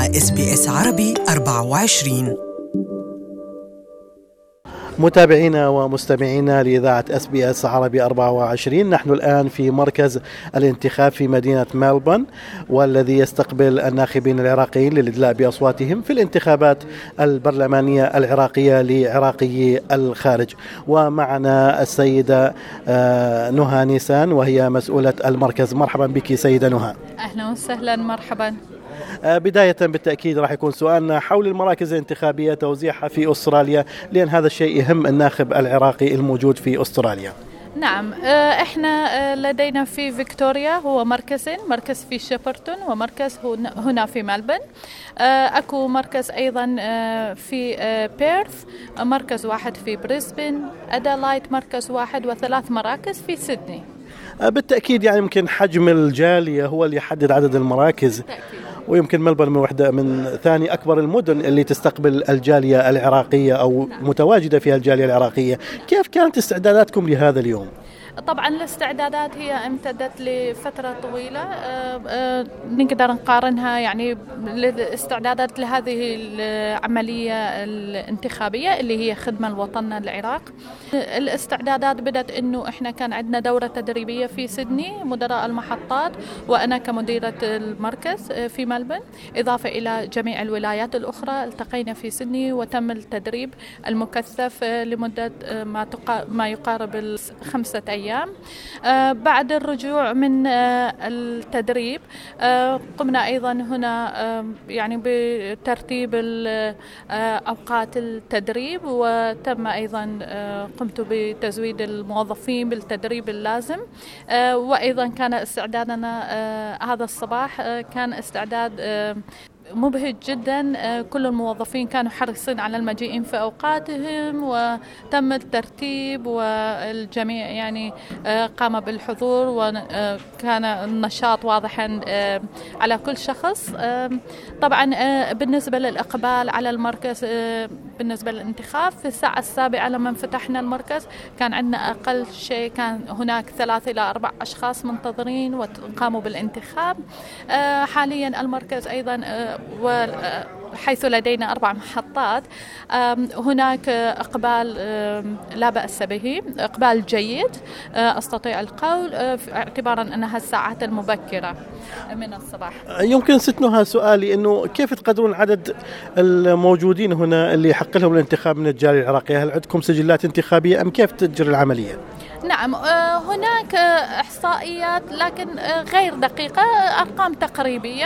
مع SBS عربي 24. متابعينا ومستمعينا لإذاعة SBS عربي 24، نحن الآن في مركز الانتخاب في مدينة ملبورن، والذي يستقبل الناخبين العراقيين للإدلاء بأصواتهم في الانتخابات البرلمانية العراقية لعراقي الخارج. ومعنا السيدة نهى نيسان، وهي مسؤولة المركز. مرحبا بك سيدة نهى. أهلا وسهلا، مرحبا. بداية بالتأكيد راح يكون سؤالنا حول المراكز الانتخابية توزيعها في أستراليا، لأن هذا الشيء يهم الناخب العراقي الموجود في أستراليا. نعم، احنا لدينا في فيكتوريا هو مركزين، مركز في شيبرتون ومركز هنا في ملبورن. اكو مركز ايضا في بيرث، مركز واحد في بريسبن، أدلايد مركز واحد، وثلاث مراكز في سيدني. بالتأكيد يعني يمكن حجم الجالية هو اللي يحدد عدد المراكز. بالتأكيد. ويمكن ملبورن واحدة من ثاني أكبر المدن اللي تستقبل الجالية العراقية أو متواجدة فيها الجالية العراقية. كيف كانت استعداداتكم لهذا اليوم؟ طبعا الاستعدادات هي امتدت لفترة طويلة، نقدر نقارنها يعني الاستعدادات لهذه العملية الانتخابية اللي هي خدمة لوطننا العراق. الاستعدادات بدأت انه احنا كان عندنا دورة تدريبية في سيدني، مدراء المحطات وانا كمديرة المركز في ملبورن، اضافة الى جميع الولايات الاخرى. التقينا في سيدني وتم التدريب المكثف لمدة ما يقارب 5 أيام. بعد الرجوع من التدريب قمنا أيضا هنا يعني بترتيب أوقات التدريب، وتم أيضا قمت بتزويد الموظفين بالتدريب اللازم. وأيضا كان استعدادنا هذا الصباح كان استعداد مبهج جدا. كل الموظفين كانوا حريصين على المجيئين في أوقاتهم، وتم الترتيب والجميع يعني قام بالحضور، وكان النشاط واضحا على كل شخص. طبعا بالنسبة للإقبال على المركز بالنسبة للانتخاب، في الساعة 7 لما فتحنا المركز كان عندنا أقل شيء كان هناك 3 إلى 4 أشخاص منتظرين وقاموا بالانتخاب. حاليا المركز أيضا حيث لدينا 4 محطات، هناك إقبال لا بأس به، إقبال جيد أستطيع القول، اعتبارا أنها الساعات المبكرة من الصباح. يمكن ستنها سؤالي أنه كيف تقدرون عدد الموجودين هنا اللي يحق لهم الانتخاب من الجالية العراقية؟ هل عندكم سجلات انتخابية أم كيف تجري العملية؟ نعم، هناك إحصائيات لكن غير دقيقة، أرقام تقريبية.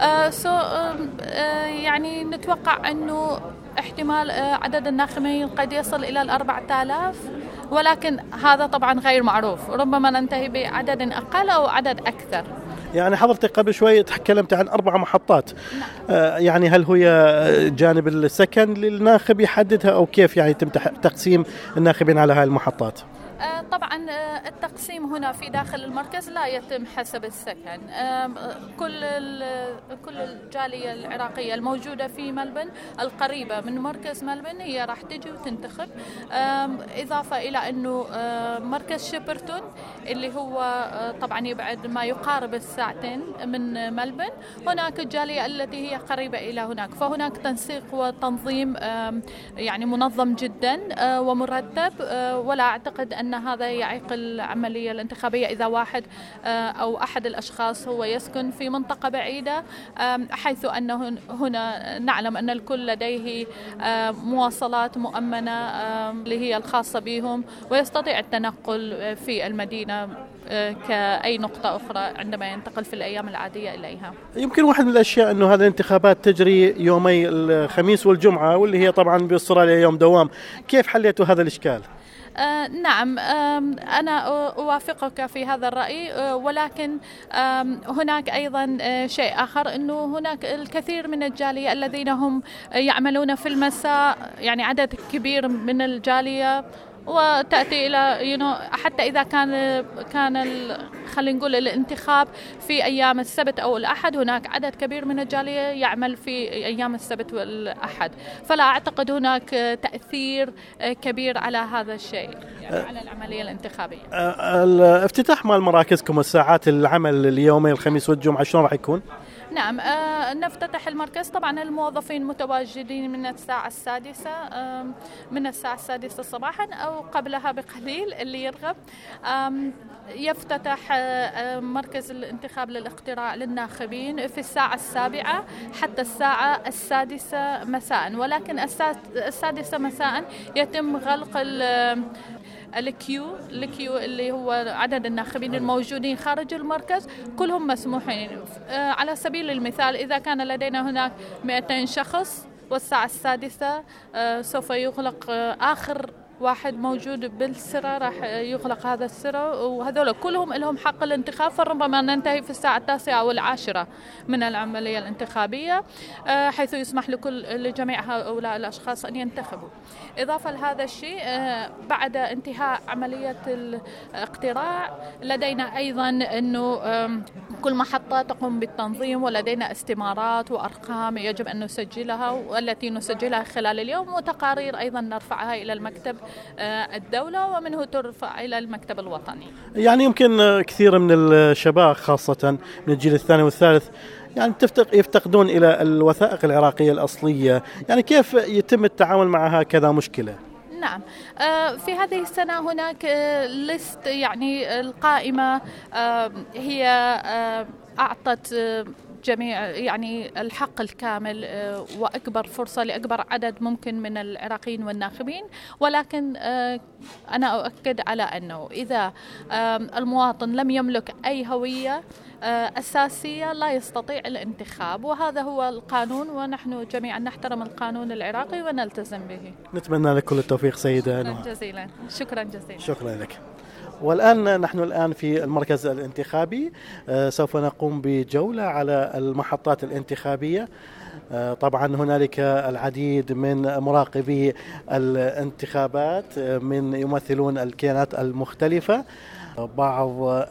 يعني نتوقع أنه احتمال عدد الناخبين قد يصل إلى 4000، ولكن هذا طبعا غير معروف، ربما ننتهي بعدد أقل أو عدد أكثر. يعني حضرتك قبل شوي تكلمت عن 4 محطات. يعني هل هي جانب السكن للناخب يحددها أو كيف يعني يتم تقسيم الناخبين على هاي المحطات؟ طبعا التقسيم هنا في داخل المركز لا يتم حسب السكن. كل الجالية العراقية الموجودة في ملبورن القريبة من مركز ملبورن هي راح تجي وتنتخب، إضافة إلى أنه مركز شيبرتون اللي هو طبعا يبعد ما يقارب 2 ساعة من ملبورن، هناك الجالية التي هي قريبة إلى هناك، فهناك تنسيق وتنظيم يعني منظم جدا ومرتب، ولا أعتقد أن هذا يعيق العملية الانتخابية إذا واحد أو أحد الأشخاص هو يسكن في منطقة بعيدة، حيث أنه هنا نعلم أن الكل لديه مواصلات مؤمنة اللي هي الخاصة بهم، ويستطيع التنقل في المدينة كأي نقطة أخرى عندما ينتقل في الأيام العادية إليها. يمكن واحد من الأشياء أنه هذه الانتخابات تجري يومي الخميس والجمعة، واللي هي طبعا بأستراليا يوم دوام. كيف حليتوا هذا الإشكال؟ نعم، أنا أوافقك في هذا الرأي، ولكن هناك أيضا شيء آخر، أنه هناك الكثير من الجالية الذين هم يعملون في المساء، يعني عدد كبير من الجالية وتأتي إلى حتى إذا كان خلينا نقول الانتخاب في أيام السبت أو الأحد، هناك عدد كبير من الجالية يعمل في أيام السبت والأحد، فلا أعتقد هناك تأثير كبير على هذا الشيء، يعني على العملية الانتخابية. الافتتاح مال مراكزكم الساعات العمل اليومي الخميس والجمعة شلون راح يكون؟ نعم، نفتتح المركز. طبعا الموظفين متواجدين من الساعة السادسة، من الساعة السادسة صباحا أو قبلها بقليل اللي يرغب. يفتتح مركز الانتخاب للاقتراع للناخبين في الساعة 7 حتى الساعة 6 مساء، ولكن السادسة مساء يتم غلق الكيو اللي هو عدد الناخبين الموجودين خارج المركز، كلهم مسموحين. على سبيل المثال إذا كان لدينا هناك 200 شخص والساعة 6 سوف يغلق آخر واحد موجود بالسرة، راح يغلق هذا السرة، وهذول كلهم لهم حق الانتخاب، فربما ننتهي في الساعة 9 أو 10 من العملية الانتخابية، حيث يسمح لجميع هؤلاء الأشخاص أن ينتخبوا. إضافة لهذا الشيء، بعد انتهاء عملية الاقتراع لدينا أيضا أنه كل محطة تقوم بالتنظيم، ولدينا استمارات وأرقام يجب أن نسجلها والتي نسجلها خلال اليوم، وتقارير أيضا نرفعها إلى المكتب الدولة ومنه ترفع إلى المكتب الوطني. يعني يمكن كثير من الشباب خاصة من الجيل الثاني والثالث يعني يفتقدون إلى الوثائق العراقية الأصلية، يعني كيف يتم التعامل مع هكذا مشكلة؟ نعم، في هذه السنة هناك ليست، يعني القائمة هي أعطت جميع يعني الحق الكامل وأكبر فرصة لأكبر عدد ممكن من العراقيين والناخبين، ولكن أنا أؤكد على أنه إذا المواطن لم يملك أي هوية أساسية لا يستطيع الانتخاب، وهذا هو القانون، ونحن جميعا نحترم القانون العراقي ونلتزم به. نتمنى لك كل التوفيق سيدة نهى. شكرا جزيلا. شكرا جزيلا. شكرا لك. والآن نحن في المركز الانتخابي، سوف نقوم بجولة على المحطات الانتخابية. طبعا هنالك العديد من مراقبي الانتخابات من يمثلون الكيانات المختلفة، بعض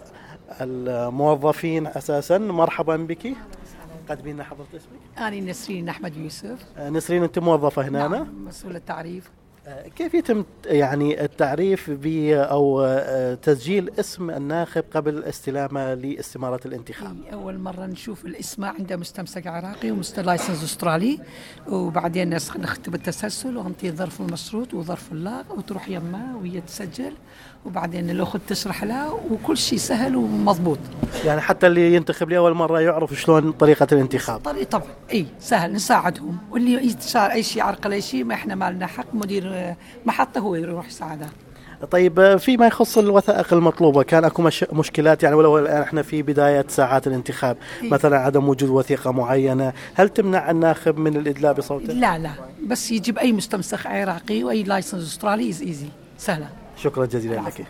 الموظفين أساسا. مرحبا بك، قد بينا حضرت اسمك؟ أنا نسرين أحمد يوسف. نسرين، أنت موظفة هنا؟ نعم، مسؤول التعريف. كيف يتم يعني التعريف أو تسجيل اسم الناخب قبل استلامه لاستمارة الانتخاب؟ أول مرة نشوف الاسم عنده مستمسك عراقي لايسنس أسترالي، وبعدين نختبر التسلسل ونعطيه ظرف المشروط وظرف اللاغ وتروح يمه وهي تسجل، وبعدين الأخت تشرح له وكل شيء سهل ومضبوط. يعني حتى اللي ينتخب لأول مرة يعرف شلون طريقة الانتخاب؟ طبعا سهل، نساعدهم، واللي يستشار أي شيء عرقل أي شيء ما إحنا ما لنا حق، مدير محطة هو يروح يساعده. طيب، فيما يخص الوثائق المطلوبة كان أكو مشكلات؟ يعني ولو الآن احنا في بداية ساعات الانتخاب، مثلا عدم وجود وثيقة معينة، هل تمنع الناخب من الإدلاء بصوته؟ لا، بس يجيب أي مستمسك عراقي وأي لايسنس أسترالي إيزي سهلة. شكرا جزيلا لك.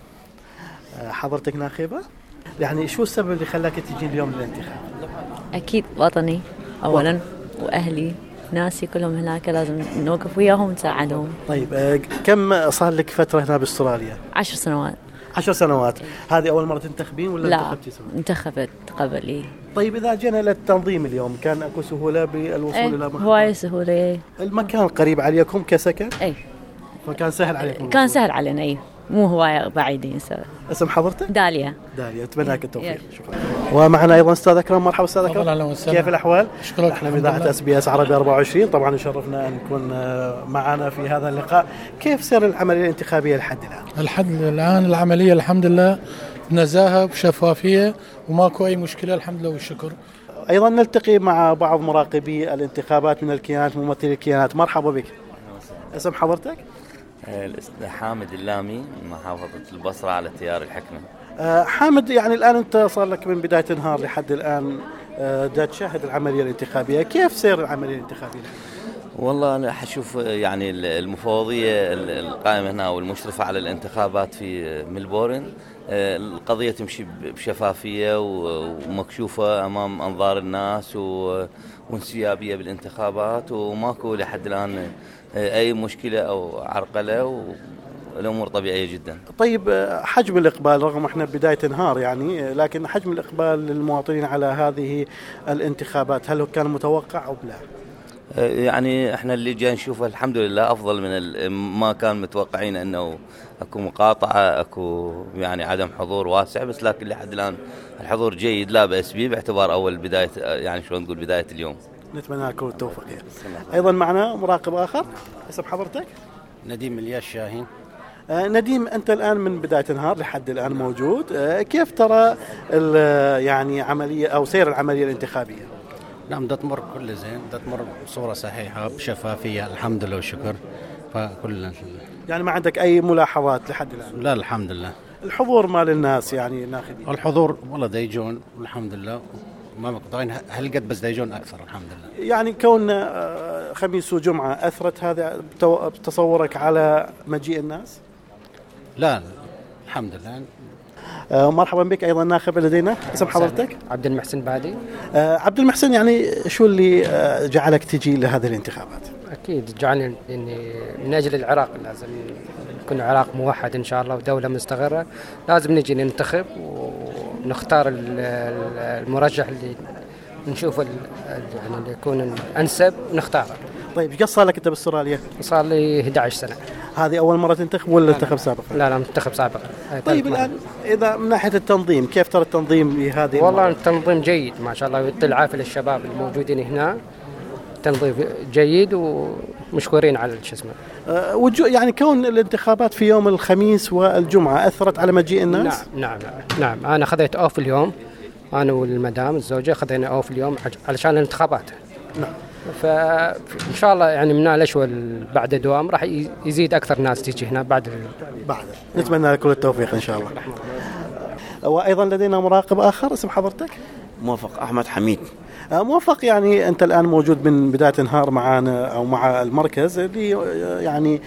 حضرتك ناخبة، يعني شو السبب اللي خلاك تجي اليوم للانتخاب؟ أكيد وطني أولا، وأهلي ناسي كلهم هناك لازم نوقف وياهم ونساعدهم. طيب، كم صار لك فترة هنا باستراليا؟ 10 سنوات. 10 سنوات. هذه أول مرة تنتخبين ولا لا، انتخبتي سنة؟ انتخبت قبل. طيب، إذا جينا للتنظيم اليوم كان أكو سهولة بالوصول إلى محطة؟ هواي سهولة. المكان قريب عليكم كسكن؟ أي، فكان سهل عليكم؟ كان سهل علينا، أي مو هواي بعيدين. اسم حضرتك؟ داليا. أتمنى لك التوفيق. شكرا. ومعنا أيضا أستاذ أكرم. مرحبا أستاذ أكرم. أهلا وسهلا. كيف الأحوال؟ أشكرك. احنا من إذاعة SBS عربي 24 طبعا يشرفنا أن نكون معنا في هذا اللقاء. كيف سير العملية الانتخابية لحد الآن؟ لحد الآن العملية الحمد لله نزاهة بشفافية وماكو أي مشكلة الحمد لله والشكر. أيضا نلتقي مع بعض مراقبي الانتخابات من الكيانات، ممثلي الكيانات. مرحبا بك. اسم حضرتك؟ حامد اللامي من محافظة البصرة على تيار الحكمة. حامد، يعني الآن أنت صار لك من بداية النهار لحد الآن دا تشاهد العملية الانتخابية، كيف سير العملية الانتخابية؟ والله أنا حشوف يعني المفوضية القائمة هنا والمشرفة على الانتخابات في ملبورن، القضية تمشي بشفافية ومكشوفة أمام أنظار الناس وانسيابية بالانتخابات، وماكو لحد الآن أي مشكلة أو عرقلة، والأمور طبيعية جدا. طيب، حجم الإقبال رغم احنا بداية نهار يعني، لكن حجم الإقبال للمواطنين على هذه الانتخابات هل كان متوقع أو لا؟ يعني احنا اللي جاي نشوفه الحمد لله افضل من ما كان متوقعين، انه اكو مقاطعه، اكو يعني عدم حضور واسع، بس لكن لحد الان الحضور جيد لا بأس به باعتبار اول بدايه، يعني شلون نقول بدايه اليوم. نتمنى لكم التوفيق. ايضا معنا مراقب اخر، اسم حضرتك؟ نديم الياس شاهين. نديم، انت الان من بدايه النهار لحد الان موجود، كيف ترى يعني عمليه او سير العمليه الانتخابيه؟ نعم، ده تمر كل زين، ده تمر بصوره صحيحه بشفافيه الحمد لله والشكر. فكل يعني ما عندك اي ملاحظات لحد الان؟ لا الحمد لله. الحضور مال الناس يعني الناخبين؟ الحضور والله ديجون الحمد لله، ما مقطعين هالقد بس ديجون اكثر الحمد لله. يعني كون خميس وجمعه اثرت هذا بتصورك على مجيء الناس؟ لا الحمد لله. مرحبا بك ايضا ناخب لدينا، اسم حضرتك؟ عبد المحسن بادي. عبد المحسن، يعني شو اللي جعلك تجي لهذه الانتخابات؟ اكيد جعلني اني من اجل العراق، لازم يكون العراق موحد ان شاء الله ودوله مستقره، لازم نجي ننتخب ونختار المرشح اللي نشوف يعني اللي يكون الانسب نختاره. طيب ايش صار لك انت باستراليا؟ صار لي 11 سنه. هذه اول مره تنتخب ولا انتخب سابقا؟ لا منتخب سابقا. طيب الان اذا من ناحيه التنظيم، كيف ترى التنظيم لهذه والله المرة؟ التنظيم جيد ما شاء الله، يعطي العافيه للشباب الموجودين هنا، تنظيم جيد ومشكورين على شو اسمه. يعني كون الانتخابات في يوم الخميس والجمعه اثرت على مجيء الناس؟ نعم انا خذيت اوف اليوم، انا والمدام الزوجه خذينا اوف اليوم علشان الانتخابات. نعم. فإن شاء الله يعني من الأشوال بعد دوام راح يزيد أكثر ناس تيجي هنا بعد. نتمنى لكم التوفيق إن شاء الله. وأيضا لدينا مراقب آخر، اسم حضرتك؟ موفق أحمد حميد. موفق، يعني أنت الآن موجود من بداية النهار معنا أو مع المركز اللي يعني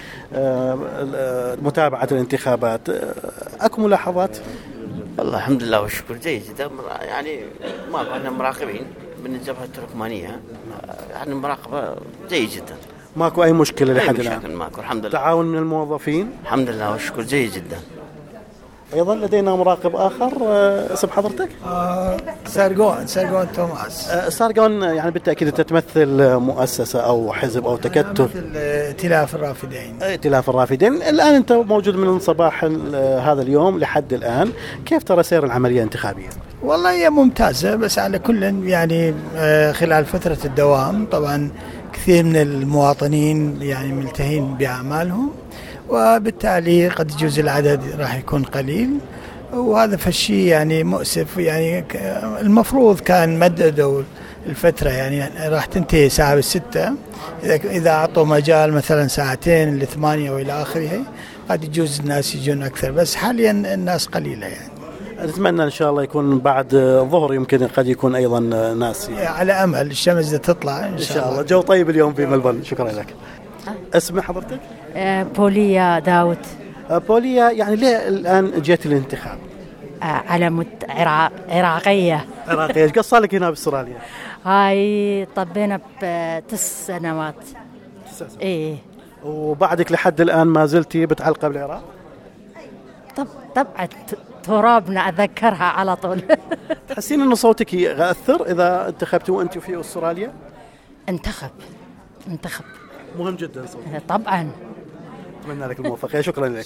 متابعة الانتخابات، أكو ملاحظات؟ والله الحمد لله والشكر جيد جدا، يعني ما كنا مراقبين من الجبهة التركمانية، يعني مراقبة جيد جدا، ماكو أي مشكلة لحد الآن؟ ماكو الحمد لله. تعاون من الموظفين؟ الحمد لله والشكر جيد جدا. أيضا لدينا مراقب آخر، اسم حضرتك؟ سارغون توماس. سارغون، يعني بالتأكيد أنت تمثل مؤسسة أو حزب أو تكتل؟ مثل ائتلاف الرافدين. ائتلاف الرافدين. الآن أنت موجود من صباح هذا اليوم لحد الآن، كيف ترى سير العملية الانتخابية؟ والله هي ممتازة، بس على كل يعني خلال فترة الدوام طبعا كثير من المواطنين يعني ملتهين بأعمالهم، وبالتالي قد يجوز العدد راح يكون قليل، وهذا فالشيء يعني مؤسف. يعني المفروض كان مددوا الفترة، يعني راح تنتهي الساعة 6، إذا أعطوا مجال مثلا 2 ل 8 وإلى آخره قد يجوز الناس يجون أكثر، بس حاليا الناس قليلة. يعني نتمنى إن شاء الله يكون بعد ظهر يمكن قد يكون أيضا ناس، على أمل الشمس تطلع إن شاء الله. جو طيب اليوم في ملبورن. شكرا لك. اسم حضرتك؟ بوليا داود. بوليا، يعني ليه الآن جيت الانتخاب؟ على عراقية. عراقية. ايش قصة لك هنا باستراليا؟ هاي طبينا ب9 سنوات. 9 سنوات. ايه. وبعدك لحد الآن ما زلتي بتعلقة بالعراق؟ طبعا ترابنا أذكرها على طول. تحسين إنه صوتك يأثر إذا انتخبتي وأنت في أستراليا؟ انتخب. مهم جدا صوتك. طبعا. أتمنى لك الموفقية. شكرا لك.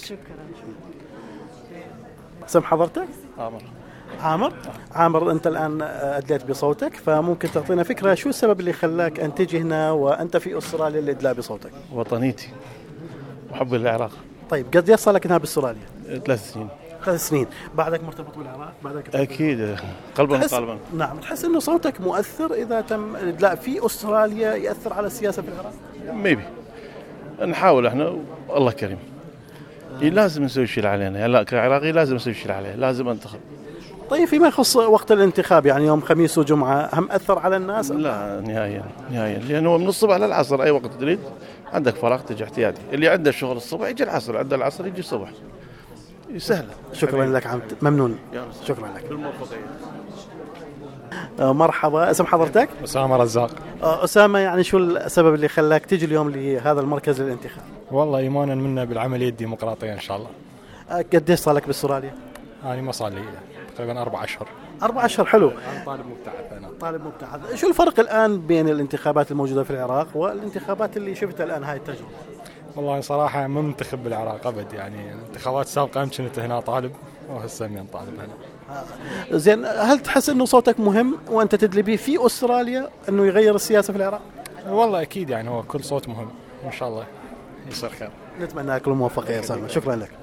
اسم حضرتك؟ عامر، أنت الآن أدليت بصوتك، فممكن تعطينا فكرة شو السبب اللي خلاك أن تجي هنا وأنت في أستراليا للإدلاء بصوتك؟ وطنيتي وحب العراق. طيب قد يصل لك هنا باستراليا؟ 3 سنين. 3 سنين. بعدك مرتبط بالعراق؟ أكيد قلبا وقالبا. نعم. تحس إنه صوتك مؤثر إذا تم الإدلاء في أستراليا، يأثر على السياسة في العراق؟ ميبي نحاول احنا، الله كريم. لازم نسوي شيء علينا، يعني كعراقي لازم نسوي شيء عليه، لازم انتخب. طيب فيما يخص وقت الانتخاب، يعني يوم خميس وجمعة، هم أثر على الناس؟ لا نهائيا، لأنه من الصبح للعصر أي وقت تريد عندك فراغ تجي احتياطي، اللي عنده شغل الصبح يجي العصر، عنده العصر يجي الصبح، سهلة. شكرا لك عمد، ممنون. شكرا لك. مرحبا، اسم حضرتك؟ أسامة رزاق. أسامة، يعني شو السبب اللي خلاك تجي اليوم لهذا المركز للانتخاب؟ والله إيمانا منا بالعملية الديمقراطية إن شاء الله. قديش صار لك باستراليا؟ أنا ما صار لي تقريبا 4 أشهر. 4 أشهر حلو. طالب مبتعث أنا. طالب مبتعث. شو الفرق الآن بين الانتخابات الموجودة في العراق والانتخابات اللي شفتها الآن هاي التجربة؟ والله صراحة ما منتخب بالعراق أبد، يعني الانتخابات السابقة أمس كنت هنا طالب وهسه من طالب هنا. زين، هل تحس إنه صوتك مهم وأنت تدلي به في أستراليا إنه يغير السياسة في العراق؟ والله أكيد، يعني هو كل صوت مهم، إن شاء الله يصير خير. نتمنى لك الموفقية يا سلمى، شكرا لك.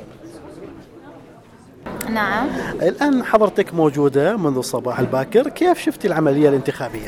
نعم. الآن حضرتك موجودة منذ الصباح الباكر، كيف شفتي العملية الانتخابية؟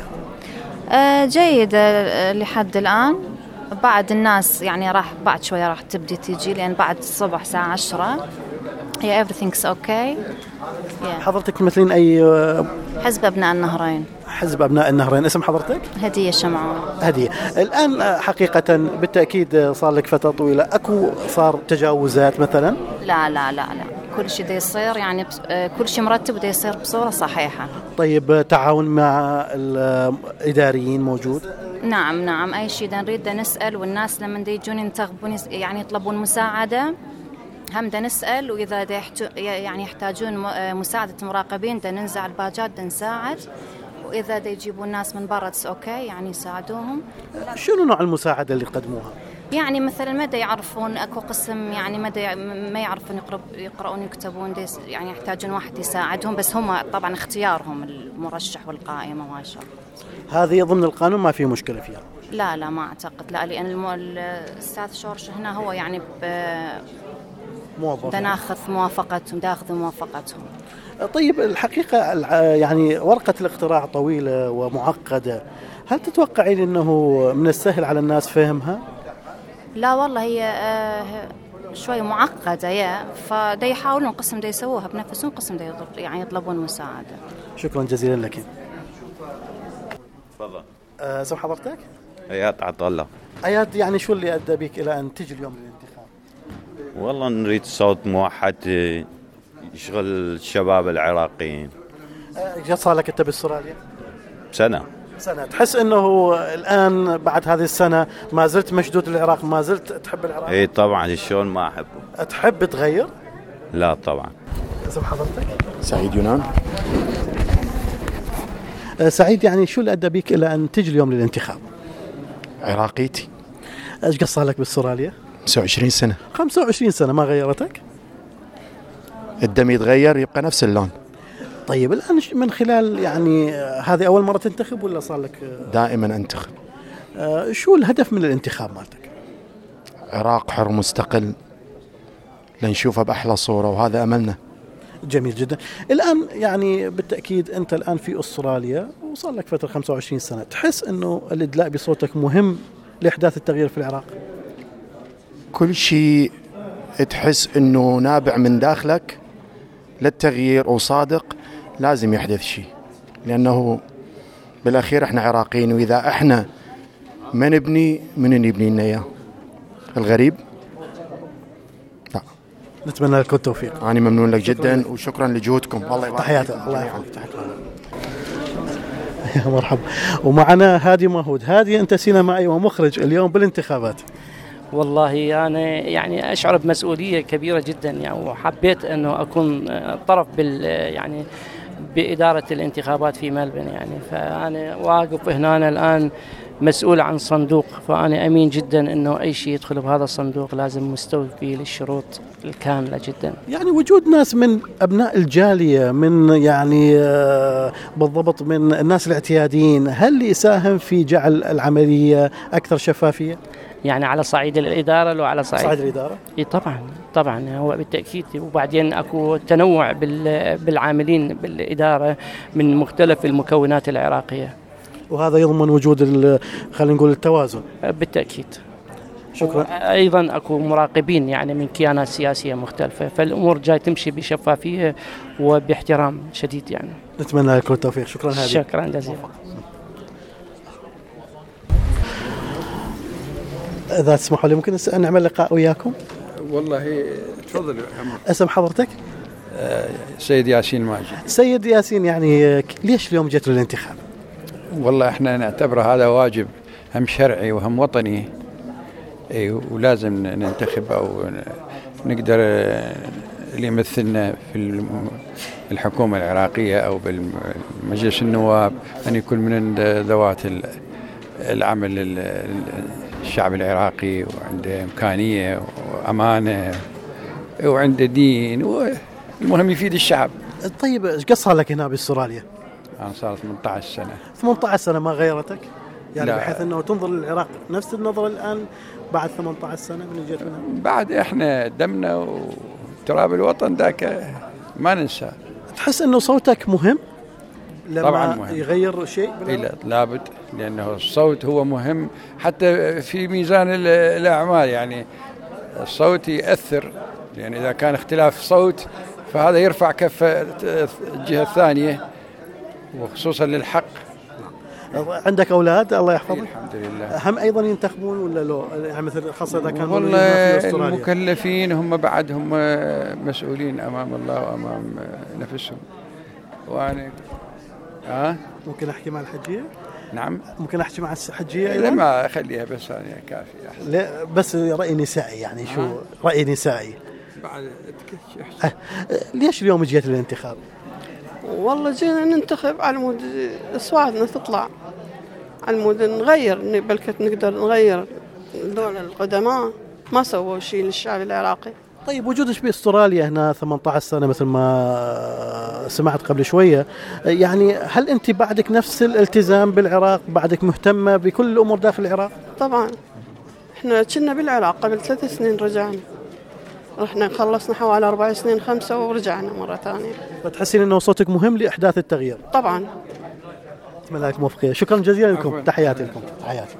جيدة لحد الآن. بعد الناس يعني بعد شوية راح تبدي تيجي، لأن بعد الصبح الساعة 10 هي everything's okay. حضرتك تمثلين أي؟ حزب أبناء النهرين. حزب أبناء النهرين. اسم حضرتك؟ هدية شمعون. هدية. الآن حقيقة بالتأكيد صار لك فترة طويلة، أكو صار تجاوزات مثلا؟ لا لا لا لا، كل شيء دا يصير يعني كل شيء مرتب ودا يصير بصورة صحيحة. طيب تعاون مع الإداريين موجود؟ نعم، أي شيء دا نريد دا نسأل، والناس لما دا يجون ينتخبون يعني يطلبون مساعدة هم دا نسأل، وإذا دا يعني يحتاجون مساعدة مراقبين دا ننزع الباجات دا نساعد، وإذا دا يجيبون ناس من برا أوكي يعني يساعدوهم. شنو نوع المساعدة اللي يقدموها؟ يعني مثلا ما دا يعرفون اكو قسم يعني ما يعرفون يقرؤون يكتبون، يعني يحتاجون واحد يساعدهم، بس هم طبعا اختيارهم المرشح والقائمة ما شاء الله. هذه ضمن القانون ما في مشكلة فيها؟ لا ما اعتقد، لا، لان الاستاذ شورش هنا هو يعني موظف ناخذ موافقتهم. طيب الحقيقة يعني ورقة الاقتراع طويلة ومعقدة، هل تتوقعين انه من السهل على الناس فهمها؟ لا والله هي شوي معقدة، فدا يحاولون قسم دا يسووها بنفسهم، قسم دا يعني يطلبون مساعدة. شكرا جزيلا لك. تفضل. اسم حضرتك؟ اياد عطله. اياد، يعني شو اللي ادى بك الى ان تجي اليوم للانتخاب؟ والله نريد صوت موحد يشغل الشباب العراقيين. صار لك انت باستراليا؟ سنة. تحس انه الان بعد هذه السنة ما زلت مشدود للعراق، ما زلت تحب العراق؟ اي طبعا، شلون ما احبه. تحب تغير؟ لا طبعا. اسم حضرتك؟ سعيد يونان. سعيد، يعني شو اللي ادى بك الى ان تجي اليوم للانتخاب؟ عراقيتي. ايش قصة لك باستراليا؟ 25 سنة. 25 سنة ما غيرتك؟ الدم يتغير يبقى نفس اللون. طيب الآن من خلال يعني هذه أول مرة تنتخب ولا صار لك؟ دائما أنتخب. شو الهدف من الانتخاب مالتك؟ عراق حر مستقل لنشوفه بأحلى صورة، وهذا أملنا. جميل جدا. الآن يعني بالتأكيد أنت الآن في أستراليا وصار لك فترة 25 سنة، تحس أنه الإدلاء بصوتك مهم لإحداث التغيير في العراق؟ كل شيء تحس أنه نابع من داخلك للتغيير وصادق لازم يحدث شيء، لأنه بالأخير احنا عراقيين، وإذا احنا ما نبني من يبني لنا إياه؟ الغريب؟ لا. نتمنى لكم التوفيق. أنا ممنون لك جدا وشكرا لجهودكم. الله يبارك. تحياتي. الله يحفظك. يا مرحبا. ومعنا هادي ماهود. هادي، أنت سينمائي ومخرج اليوم بالانتخابات. والله أنا يعني أشعر بمسؤولية كبيرة جدا، يعني وحبيت أنه أكون طرف يعني بإدارة الانتخابات في ملبن، يعني فأنا واقف هنا الآن مسؤول عن صندوق، فأنا أمين جدا أنه أي شيء يدخل بهذا الصندوق لازم مستوفي للشروط الكاملة جدا. يعني وجود ناس من أبناء الجالية، من يعني بالضبط من الناس الاعتياديين، هل يساهم في جعل العملية أكثر شفافية؟ يعني على صعيد الإدارة لو على صعيد الإدارة؟ طبعا هو بالتأكيد. وبعدين أكو تنوع بالعاملين بالإدارة من مختلف المكونات العراقية، وهذا يضمن وجود خلينا نقول التوازن. بالتأكيد. شكرا. أيضا أكو مراقبين يعني من كيانات سياسية مختلفة، فالأمور جاي تمشي بشفافية وباحترام شديد يعني. نتمنى لكم التوفيق. شكرا هادي. شكرا جزيلا. إذا تسمحوا لي ممكن نعمل لقاء وياكم؟ والله تفضل. اسم حضرتك؟ سيد ياسين ماجد. سيد ياسين، يعني ليش اليوم جيتوا للانتخاب؟ والله احنا نعتبر هذا واجب هم شرعي وهم وطني، ولازم ننتخب او نقدر اللي يمثلنا في بالحكومة العراقية أو بالمجلس النواب أن يكون من ذوات العمل الشعب العراقي، وعنده إمكانية وأمانة وعنده دين، والمهم يفيد الشعب. طيب ايش قصر لك هنا باستراليا؟ أنا صار 18 سنة. 18 سنة ما غيرتك؟ يعني لا. بحيث انه تنظر للعراق نفس النظرة الان بعد 18 سنة من جيت منها؟ بعد احنا دمنا وتراب الوطن ذاك ما ننسى. تحس انه صوتك مهم؟ لما طبعا مهم. يغير شيء؟ لابد، لأنه الصوت هو مهم حتى في ميزان الأعمال. يعني الصوت يأثر، يعني إذا كان اختلاف صوت فهذا يرفع كفة الجهة الثانية، وخصوصا للحق. عندك أولاد الله يحفظك؟ الحمد لله. هم أيضا ينتخبون ولا لا؟ يعني مثل خاصة إذا كان والله المكلفين هم بعدهم مسؤولين أمام الله وأمام نفسهم. وأنا ممكن أحكي مع الحجية؟ نعم. ممكن أحكي مع الحجية؟ لا ما أخليها بس أنا كافية. لا بس رأي نسائي، يعني شو رأي نسائي؟ بعد ليش اليوم جيت للانتخاب؟ والله جينا ننتخب على مود أصواتنا تطلع، على مود نغير، بلكت نقدر نغير. دول القدماء ما سووا شيء للشعب العراقي. طيب وجودك باستراليا هنا 18 سنة مثل ما سمعت قبل شوية، يعني هل أنت بعدك نفس الالتزام بالعراق؟ بعدك مهتمة بكل الأمور داخل العراق؟ طبعا احنا كنا بالعراق قبل 3 سنين رجعنا، رحنا خلصنا حوالي 4 سنين 5 ورجعنا مرة ثانية. فتحسين أنه صوتك مهم لإحداث التغيير؟ طبعا. أتمنى لك موفقية. شكرا جزيلا لكم. تحياتي لكم. تحياتي.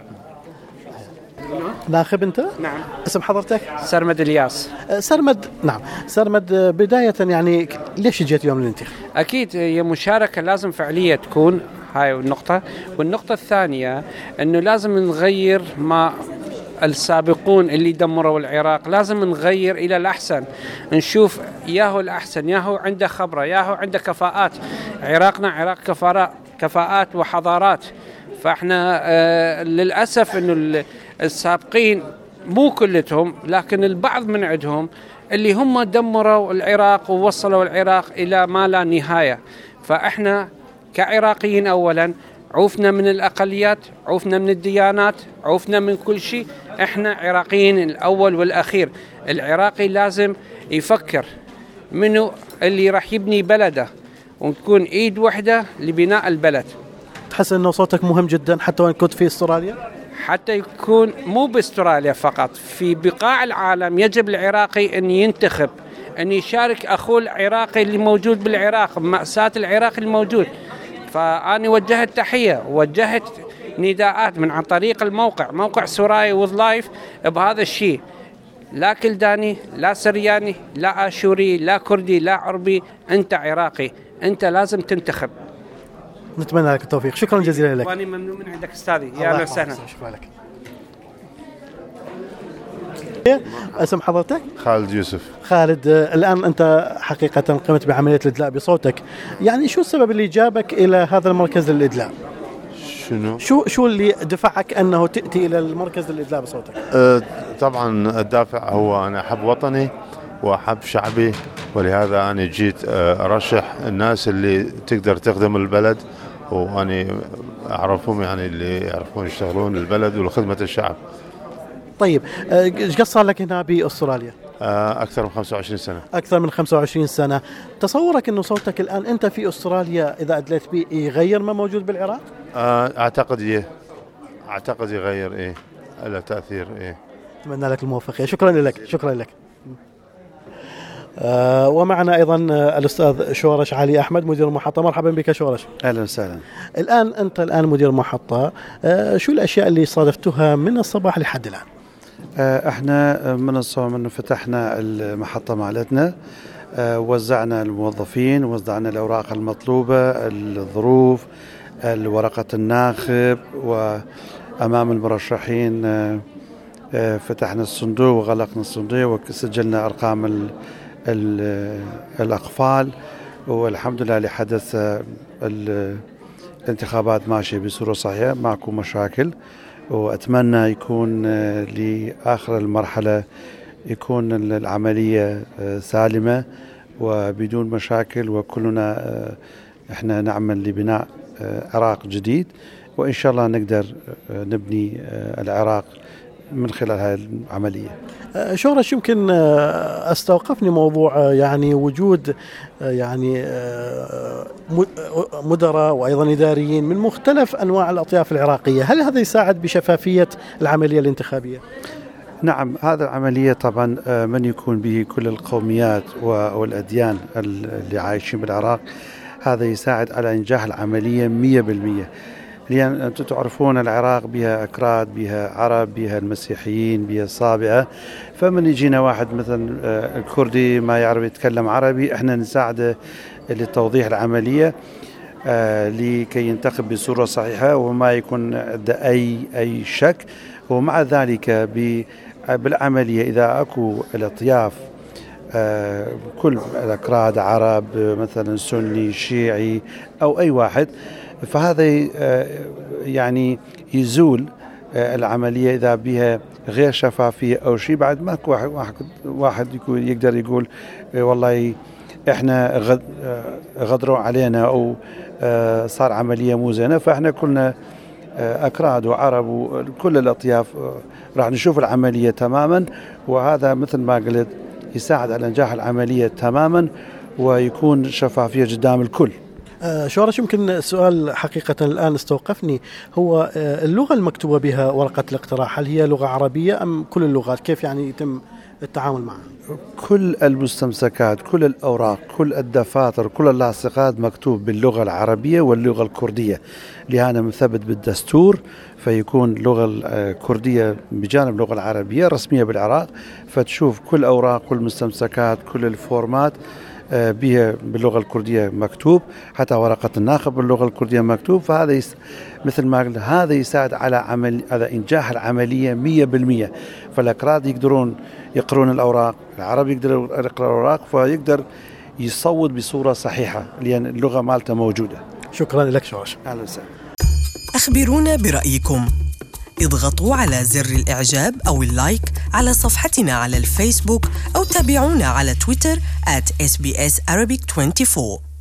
ناخب أنت؟ نعم. اسم حضرتك؟ سرمد الياس. سرمد، نعم سرمد، بداية يعني ليش جيت يوم الانتخاب؟ أكيد هي مشاركة لازم فعلية تكون، هاي النقطة. والنقطة الثانية أنه لازم نغير ما السابقون اللي دمروا العراق، لازم نغير إلى الأحسن، نشوف ياهو الأحسن، ياهو عنده خبرة، ياهو عنده كفاءات. عراقنا عراق كفاءات وحضارات. فإحنا للأسف أنه السابقين مو كلهم، لكن البعض من عندهم اللي هم دمروا العراق ووصلوا العراق إلى ما لا نهاية. فإحنا كعراقيين أولا عوفنا من الأقليات، عوفنا من الديانات، عوفنا من كل شيء. إحنا عراقيين الأول والأخير. العراقي لازم يفكر منو اللي راح يبني بلده، ونكون إيد واحدة لبناء البلد. تحس أنه صوتك مهم جدا حتى وإن كنت في استراليا؟ حتى يكون مو باستراليا فقط، في بقاع العالم يجب العراقي أن ينتخب، أن يشارك أخوه العراقي اللي موجود بالعراق، مأساة العراقي الموجود. فأنا وجهت تحية، وجهت نداءات من عن طريق موقع سوراي وذ لايف بهذا الشيء. لا كلداني، لا سرياني، لا آشوري، لا كردي، لا عربي، أنت عراقي، أنت لازم تنتخب. نتمنى لك التوفيق. شكرا جزيلا لك. وأنا ممنون من عندك أستاذي. يا أهلا وسهلا. شكرا لك. اسم حضرتك؟ خالد يوسف. خالد، الآن أنت حقيقة قمت بعملية الإدلاء بصوتك، يعني شو السبب اللي جابك إلى هذا المركز للإدلاء؟ شو اللي دفعك أنه تأتي إلى المركز للإدلاء بصوتك؟ طبعا الدافع هو أنا أحب وطني وأحب شعبي، ولهذا أنا جيت أرشح الناس اللي تقدر تخدم البلد، وأنا أعرفهم يعني اللي يعرفون يشتغلون البلد ولخدمة الشعب. طيب ايش قد صار لك هنا باستراليا؟ أكثر من 25 سنة. أكثر من 25 سنة. تصورك أنه صوتك الآن أنت في أستراليا إذا أدليت به يغير ما موجود بالعراق؟ أعتقد يغير، له تأثير. أتمنى لك الموفقية. شكرا لك. شكرا لك. ومعنا أيضا الأستاذ شورش علي أحمد مدير المحطة. مرحبا بك شورش. أهلا وسهلا. أنت الآن مدير المحطة، شو الأشياء اللي صادفتها من الصباح لحد الآن؟ احنا من الصباح من فتحنا المحطة مالتنا، وزعنا الموظفين، وزعنا الأوراق المطلوبة، الظروف، الورقة الناخب، وأمام المرشحين فتحنا الصندوق وغلقنا الصندوق وسجلنا أرقام الأقفال، والحمد لله لحدث الانتخابات ماشية بصورة صحيحة، ماكو مشاكل. وأتمنى يكون لآخر المرحلة يكون العملية سالمة وبدون مشاكل، وكلنا احنا نعمل لبناء عراق جديد، وإن شاء الله نقدر نبني العراق من خلال هذه العملية. شورش، يمكن استوقفني موضوع يعني وجود يعني مدراء وأيضا إداريين من مختلف أنواع الأطياف العراقية، هل هذا يساعد بشفافية العملية الانتخابية؟ نعم، هذا العملية طبعا من يكون به كل القوميات والأديان اللي عايشين بالعراق، هذا يساعد على إنجاح العملية 100%. لأن أنتم تعرفون العراق بها أكراد، بها عرب، بها المسيحيين، بها الصابئة، فمن يجينا واحد مثلا الكردي ما يعرف يتكلم عربي، احنا نساعده لتوضيح العملية لكي ينتخب بصورة صحيحة وما يكون عنده أي شك. ومع ذلك بالعملية إذا أكو الاطياف كل الأكراد عرب مثلا سني شيعي أو أي واحد، فهذا يعني يزول العملية إذا بها غير شفافية أو شيء. بعد ما واحد يقدر يقول والله إحنا غدروا علينا أو صار عملية مو زينة، فإحنا كلنا أكراد وعرب وكل الأطياف راح نشوف العملية تماما، وهذا مثل ما قلت يساعد على إنجاح العملية تماما ويكون شفافية قدام الكل. شورش، يمكن السؤال حقيقة الآن استوقفني، هو اللغة المكتوبة بها ورقة الاقتراح هل هي لغة عربية أم كل اللغات؟ كيف يعني يتم التعامل معها؟ كل المستمسكات، كل الأوراق، كل الدفاتر، كل اللاصقات مكتوب باللغة العربية واللغة الكردية، لهذا مثبت بالدستور، فيكون اللغة الكردية بجانب اللغة العربية رسمية بالعراق، فتشوف كل أوراق، كل المستمسكات، كل الفورمات بها باللغة الكردية مكتوب، حتى ورقة الناخب باللغة الكردية مكتوب. فهذا مثل ما قلت هذا يساعد على إنجاح العملية 100%. فالأكراد يقدرون يقرون الأوراق، العرب يقدرون يقرأ الأوراق، فيقدر يصوت بصورة صحيحة لأن اللغة مالته موجودة. شكرا لك شورش. أهلا وسهلا. أخبرونا برأيكم، اضغطوا على زر الإعجاب أو اللايك على صفحتنا على الفيسبوك أو تابعونا على تويتر @SBS Arabic 24.